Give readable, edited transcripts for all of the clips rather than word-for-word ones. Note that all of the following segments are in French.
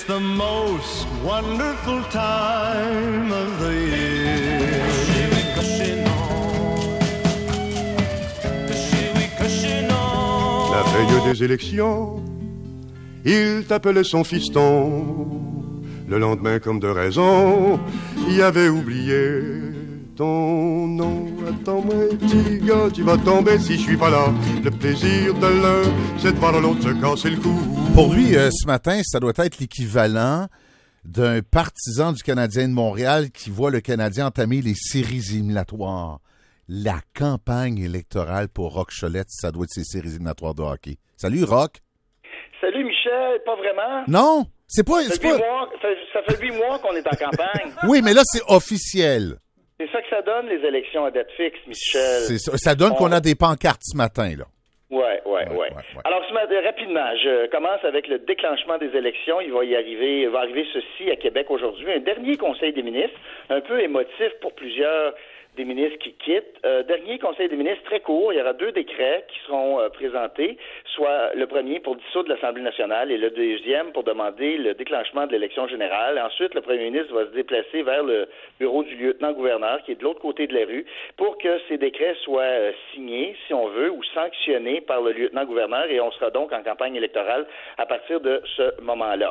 the most wonderful time of the year. La veille des élections, il t'appelait son fiston. Le lendemain, comme de raison, il avait oublié ton nom. Attends-moi, petit gars, tu vas tomber si je suis pas là. Le plaisir de l'un, c'est de voir l'autre se casser le cou. Pour lui, ce matin, ça doit être l'équivalent d'un partisan du Canadien de Montréal qui voit le Canadien entamer les séries éliminatoires. La campagne électorale pour Roch Cholette, ça doit être ses séries éliminatoires de hockey. Salut, Roch. Salut, Michel. Pas vraiment? Non, c'est pas... Ça fait 8 mois qu'on est en campagne. Oui, mais là, c'est officiel. C'est ça que ça donne, les élections à date fixe, Michel. C'est ça. Ça donne qu'on a des pancartes ce matin, là. Ouais. Alors, ce matin, rapidement, je commence avec le déclenchement des élections. Il va arriver ceci à Québec aujourd'hui. Un dernier conseil des ministres, un peu émotif pour plusieurs des ministres qui quittent. Dernier conseil des ministres très court. Il y aura 2 décrets qui seront présentés, soit le premier pour dissoudre l'Assemblée nationale et le deuxième pour demander le déclenchement de l'élection générale. Ensuite, le premier ministre va se déplacer vers le bureau du lieutenant-gouverneur qui est de l'autre côté de la rue pour que ces décrets soient signés, si on veut, ou sanctionnés par le lieutenant-gouverneur et on sera donc en campagne électorale à partir de ce moment-là.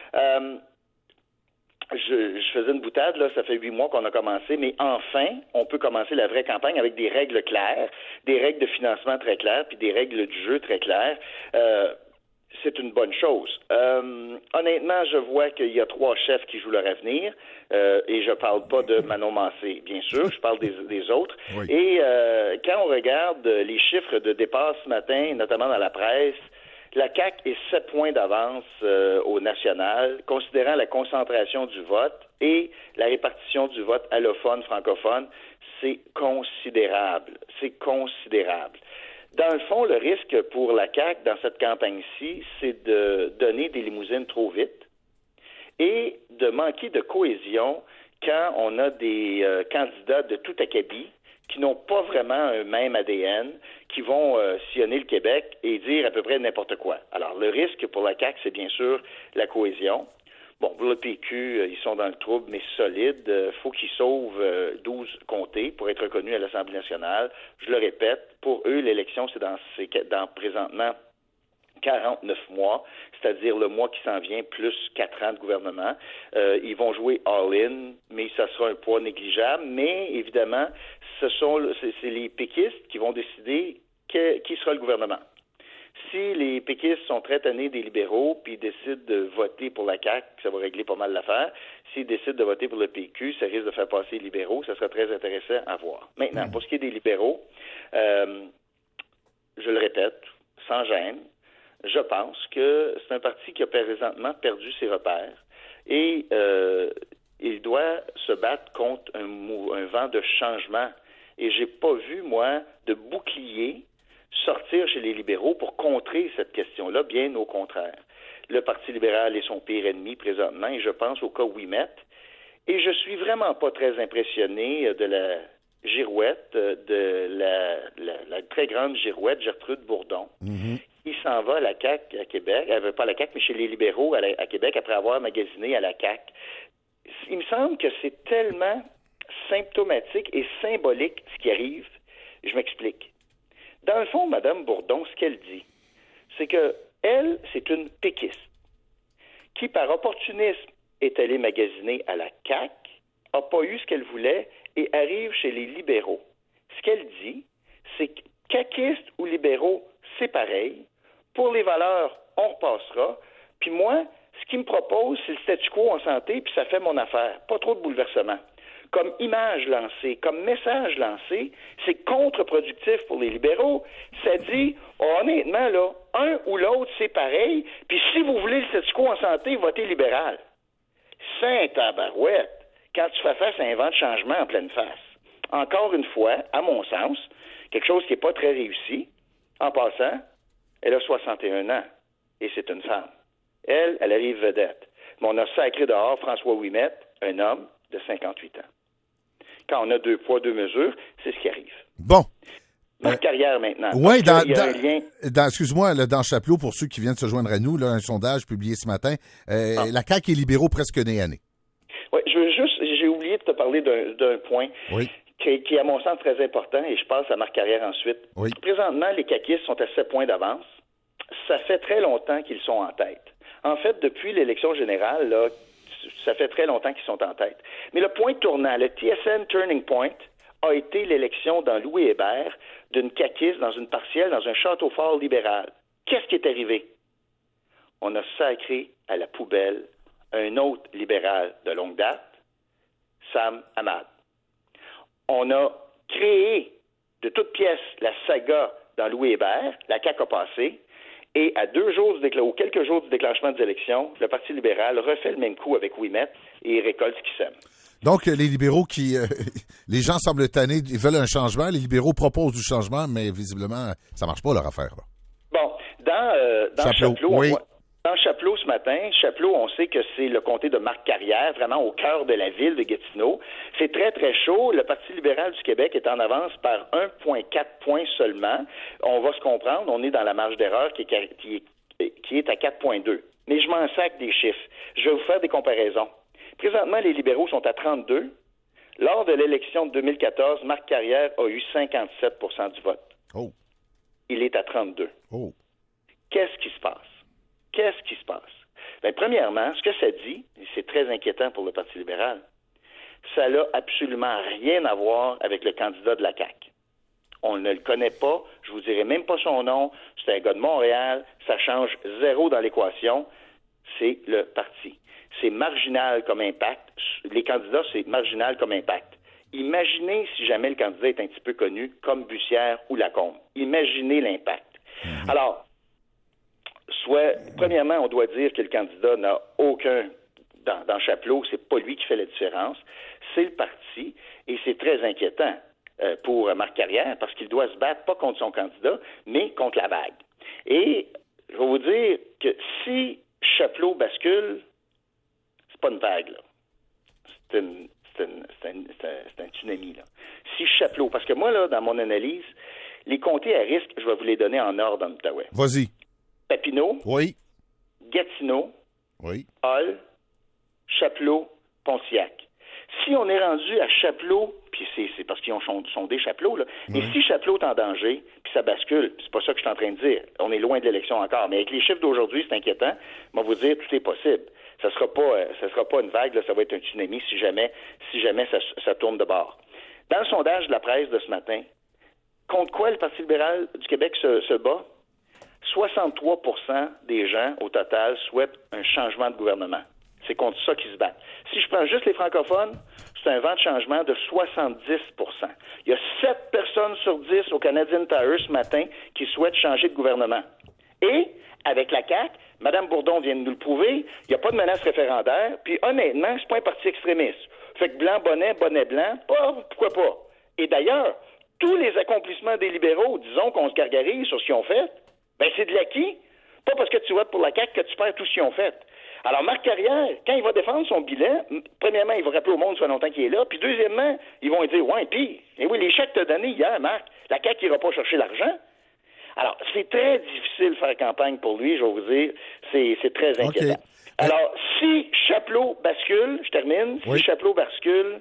Je faisais une boutade, là, ça fait 8 mois qu'on a commencé, mais enfin, on peut commencer la vraie campagne avec des règles claires, des règles de financement très claires, puis des règles du jeu très claires. C'est une bonne chose. Honnêtement, je vois qu'il y a 3 chefs qui jouent leur avenir, et je parle pas de Manon Massé, bien sûr, je parle des autres. Oui. Et quand on regarde les chiffres de départ ce matin, notamment dans la presse, la CAQ est 7 points d'avance au national, considérant la concentration du vote et la répartition du vote allophone, francophone, c'est considérable. C'est considérable. Dans le fond, le risque pour la CAQ dans cette campagne-ci, c'est de donner des limousines trop vite et de manquer de cohésion quand on a des candidats de tout acabit qui n'ont pas vraiment un même ADN, qui vont sillonner le Québec et dire à peu près n'importe quoi. Alors, le risque pour la CAQ, c'est bien sûr la cohésion. Bon, pour le PQ, ils sont dans le trouble, mais solides. Faut qu'ils sauvent 12 comtés pour être reconnus à l'Assemblée nationale. Je le répète, pour eux, l'élection, c'est dans présentement 49 mois, c'est-à-dire le mois qui s'en vient, plus 4 ans de gouvernement. Ils vont jouer all-in, mais ça sera un poids négligeable. Mais, évidemment, c'est les péquistes qui vont décider qui sera le gouvernement. Si les péquistes sont très tannés des libéraux puis décident de voter pour la CAQ, ça va régler pas mal l'affaire. S'ils décident de voter pour le PQ, ça risque de faire passer les libéraux. Ça sera très intéressant à voir. Maintenant, pour ce qui est des libéraux, je le répète, sans gêne, je pense que c'est un parti qui a présentement perdu ses repères et il doit se battre contre un vent de changement. Et j'ai pas vu, moi, de bouclier sortir chez les libéraux pour contrer cette question-là, bien au contraire. Le Parti libéral est son pire ennemi présentement, et je pense au cas Ouimet. Et je suis vraiment pas très impressionné de la girouette, de la très grande girouette Gertrude Bourdon, qui s'en va à la CAQ à Québec, pas à la CAQ, mais chez les libéraux à Québec, après avoir magasiné à la CAQ. Il me semble que c'est tellement symptomatique et symbolique ce qui arrive. Je m'explique. Dans le fond, Mme Bourdon, ce qu'elle dit, c'est que elle, c'est une péquiste qui, par opportunisme, est allée magasiner à la CAQ, n'a pas eu ce qu'elle voulait et arrive chez les libéraux. Ce qu'elle dit, c'est que caquistes ou libéraux, c'est pareil. Pour les valeurs, on repassera. Puis moi, ce qu'il me propose, c'est le statu quo en santé, puis ça fait mon affaire. Pas trop de bouleversement. Comme image lancée, comme message lancé, c'est contre-productif pour les libéraux. Ça dit, honnêtement, là, un ou l'autre, c'est pareil, puis si vous voulez le statu quo en santé, votez libéral. Saint-tabarouette, quand tu fais face à un vent de changement en pleine face. Encore une fois, à mon sens, quelque chose qui n'est pas très réussi, en passant, elle a 61 ans, et c'est une femme. Elle arrive vedette. Mais on a sacré dehors François Ouimet, un homme de 58 ans. Quand on a 2 poids, 2 mesures, c'est ce qui arrive. Bon. Marc Carrière maintenant. Oui, excuse-moi, dans Chapelot, pour ceux qui viennent se joindre à nous, là, un sondage publié ce matin, la CAQ et libéraux presque nez à nez. Oui, j'ai oublié de te parler d'un point qui est à mon sens très important, et je passe à Marc Carrière ensuite. Oui. Présentement, les caquistes sont à 7 points d'avance. Ça fait très longtemps qu'ils sont en tête. En fait, depuis l'élection générale, là, ça fait très longtemps qu'ils sont en tête. Mais le point tournant, le TSN Turning Point, a été l'élection dans Louis Hébert d'une caquiste dans une partielle dans un château fort libéral. Qu'est-ce qui est arrivé? On a sacré à la poubelle un autre libéral de longue date, Sam Hamad. On a créé de toutes pièces la saga dans Louis Hébert, la CAQ a passé, et à quelques jours du déclenchement des élections, le Parti libéral refait le même coup avec Ouimet et récolte ce qu'il sème. Donc, les libéraux les gens semblent tannés, ils veulent un changement, les libéraux proposent du changement, mais visiblement, ça marche pas leur affaire, là. Bon, dans Chapelot, oui. Dans Chapelot ce matin, Chapelot, on sait que c'est le comté de Marc Carrière, vraiment au cœur de la ville de Gatineau. C'est très, très chaud. Le Parti libéral du Québec est en avance par 1,4 points seulement. On va se comprendre, on est dans la marge d'erreur qui est à 4,2. Mais je m'en sac des chiffres. Je vais vous faire des comparaisons. Présentement, les libéraux sont à 32. Lors de l'élection de 2014, Marc Carrière a eu 57 % du vote. Oh. Il est à 32. Oh. Qu'est-ce qui se passe? Bien, premièrement, ce que ça dit, et c'est très inquiétant pour le Parti libéral, ça n'a absolument rien à voir avec le candidat de la CAQ. On ne le connaît pas, je vous dirai même pas son nom, c'est un gars de Montréal, ça change zéro dans l'équation, c'est le parti. C'est marginal comme impact. Les candidats, c'est marginal comme impact. Imaginez si jamais le candidat est un petit peu connu, comme Bussière ou Lacombe. Imaginez l'impact. Alors, premièrement, on doit dire que le candidat n'a aucun, dans Chapelot, c'est pas lui qui fait la différence, c'est le parti, et c'est très inquiétant pour Marc Carrière, parce qu'il doit se battre pas contre son candidat, mais contre la vague. Et je vais vous dire que si Chapelot bascule, c'est pas une vague, là. C'est un tsunami, là. Si Chapelot, parce que moi, là, dans mon analyse, les comtés à risque, je vais vous les donner en ordre en Outaouais. Vas-y. Papineau, oui. Gatineau, oui. Hull, Chapelot, Pontiac. Si on est rendu à Chapelot, puis c'est parce qu'ils ont sondé Chapelot, là, mais si Chapelot est en danger, puis ça bascule, c'est pas ça que je suis en train de dire, on est loin de l'élection encore, mais avec les chiffres d'aujourd'hui, c'est inquiétant, on va vous dire, tout est possible. Ça sera pas une vague, là, ça va être un tsunami si jamais ça tourne de bord. Dans le sondage de la presse de ce matin, contre quoi le Parti libéral du Québec se bat? 63 % des gens, au total, souhaitent un changement de gouvernement. C'est contre ça qu'ils se battent. Si je prends juste les francophones, c'est un vent de changement de 70 %. Il y a 7 personnes sur 10 au Canadian Tire ce matin qui souhaitent changer de gouvernement. Et, avec la CAQ, Mme Bourdon vient de nous le prouver, il n'y a pas de menace référendaire, puis honnêtement, c'est pas un parti extrémiste. Fait que blanc, bonnet blanc, pourquoi pas? Et d'ailleurs, tous les accomplissements des libéraux, disons qu'on se gargarise sur ce qu'ils ont fait, ben c'est de l'acquis. Pas parce que tu votes pour la CAQ que tu perds tout ce qu'ils ont fait. Alors, Marc Carrière, quand il va défendre son bilan, premièrement, il va rappeler au monde ça fait longtemps qu'il est là, puis deuxièmement, ils vont lui dire, ouais, puis, oui, les chèques que tu as donnés hier, Marc, la CAQ n'ira pas chercher l'argent. Alors, c'est très difficile de faire campagne pour lui, je vais vous dire, c'est très inquiétant. Okay. Alors, si Chapelot bascule, je termine, si Chapelot bascule,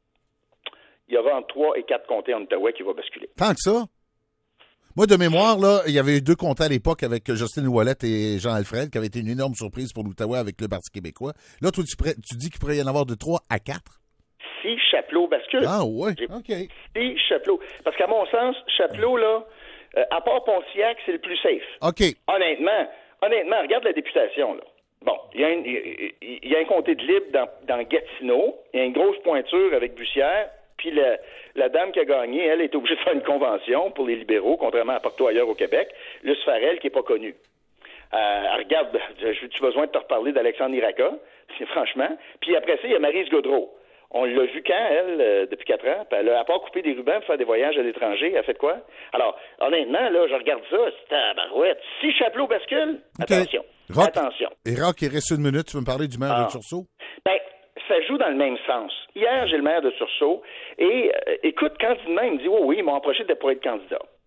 il y aura entre 3 et 4 comtés en Outaouais qui vont basculer. Tant que ça? Moi, de mémoire, là, il y avait eu 2 comtés à l'époque avec Justine Ouellette et Jean Alfred, qui avait été une énorme surprise pour l'Outaouais avec le Parti québécois. Là, toi, tu dis qu'il pourrait y en avoir de 3 à 4? Si Chapelot bascule. Ah oui, OK. Si Chapelot. Parce qu'à mon sens, Chapelot, là, à part Pontiac, c'est le plus safe. OK. Honnêtement, regarde la députation, là. Bon, il y a un comté de libre dans Gatineau. Il y a une grosse pointure avec Bussière. Puis la dame qui a gagné, elle est obligée de faire une convention pour les libéraux, contrairement à partout ailleurs au Québec. Luce Farrell, qui n'est pas connue. Regarde, j'ai besoin de te reparler d'Alexandre Iraca, franchement. Puis après ça, il y a Maryse Gaudreau. On l'a vu quand, elle, depuis 4 ans, puis elle a, à part couper des rubans pour faire des voyages à l'étranger, elle a fait quoi? Alors, honnêtement, là, je regarde ça, c'est tabarouette. Si Chapelot bascule, attention. Attention. Et Rock, il reste 1 minute, tu veux me parler du maire de Tursault? Ben, ça joue dans le même sens. Hier, j'ai le maire de Tursault, et écoute, candidement, il me dit, oui, ils m'ont approché pour être candidat.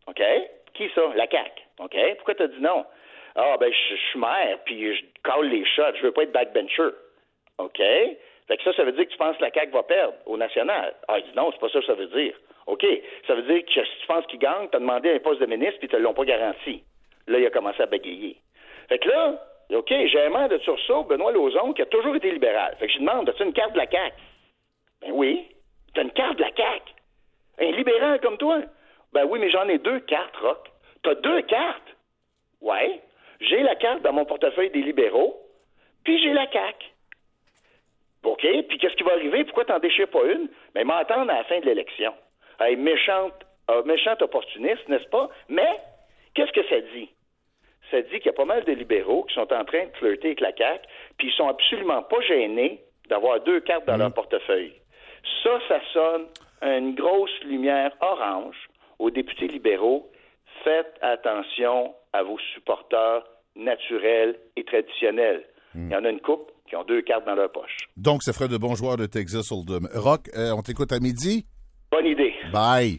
OK? Qui ça? La CAQ. OK? Pourquoi t'as dit non? Ah, ben, je suis maire, puis je cale les shots. Je veux pas être backbencher. OK? Fait que ça veut dire que tu penses que la CAQ va perdre au national. Ah, il dit non, c'est pas ça que ça veut dire. OK. Ça veut dire que si tu penses qu'ils gagnent, t'as demandé un poste de ministre, puis ils te l'ont pas garanti. Là, il a commencé à bégayer. Fait que là, OK, j'ai un maire de sursaut, Benoît Lauzon, qui a toujours été libéral. Fait que je lui demande, as-tu une carte de la CAQ? Ben oui. T'as une carte de la CAQ. Un libéral comme toi? Ben oui, mais j'en ai 2 cartes, Roch. T'as 2 cartes? Ouais. J'ai la carte dans mon portefeuille des libéraux, puis j'ai la CAQ. OK, puis qu'est-ce qui va arriver? Pourquoi t'en déchires pas une? Ben, m'entendre à la fin de l'élection. Hey, méchante opportuniste, n'est-ce pas? Mais, qu'est-ce que ça dit? Ça dit qu'il y a pas mal de libéraux qui sont en train de flirter avec la CAQ, puis ils sont absolument pas gênés d'avoir 2 cartes dans leur portefeuille. Ça sonne une grosse lumière orange aux députés libéraux. Faites attention à vos supporters naturels et traditionnels. Il y en a une couple qui ont 2 cartes dans leur poche. Donc, ça ferait de bons joueurs de Texas Hold'em. Roch, on t'écoute à midi? Bonne idée. Bye.